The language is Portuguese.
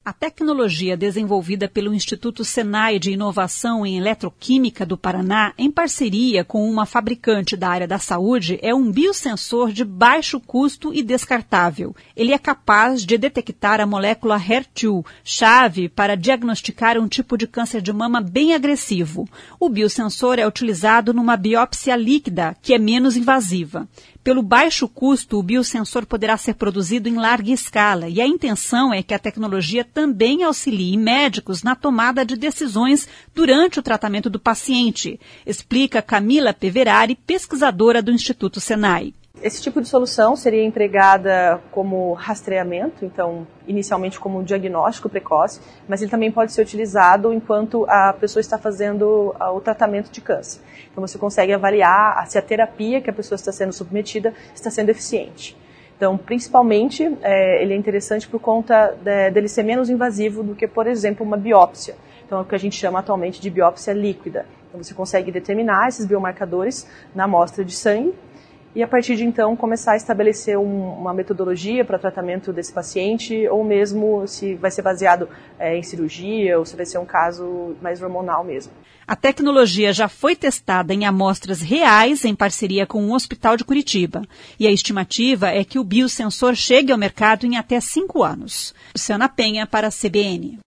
A tecnologia desenvolvida pelo Instituto Senai de Inovação em Eletroquímica do Paraná, em parceria com uma fabricante da área da saúde, é um biosensor de baixo custo e descartável. Ele é capaz de detectar a molécula HER2, chave para diagnosticar um tipo de câncer de mama bem agressivo. O biosensor é utilizado numa biópsia líquida, que é menos invasiva. Pelo baixo custo, o biosensor poderá ser produzido em larga escala e a intenção é que a tecnologia também auxilie médicos na tomada de decisões durante o tratamento do paciente, explica Camila Peverari, pesquisadora do Instituto Senai. Esse tipo de solução seria empregada como rastreamento, então inicialmente como um diagnóstico precoce, mas ele também pode ser utilizado enquanto a pessoa está fazendo o tratamento de câncer. Então você consegue avaliar se a terapia que a pessoa está sendo submetida está sendo eficiente. Então, principalmente, ele é interessante por conta dele ser menos invasivo do que, por exemplo, uma biópsia. Então, é o que a gente chama atualmente de biópsia líquida. Então, você consegue determinar esses biomarcadores na amostra de sangue e, a partir de então, começar a estabelecer uma metodologia para tratamento desse paciente, ou mesmo se vai ser baseado em cirurgia, ou se vai ser um caso mais hormonal mesmo. A tecnologia já foi testada em amostras reais em parceria com um hospital de Curitiba. E a estimativa é que o biosensor chegue ao mercado em até 5 anos. Luciana Penha para a CBN.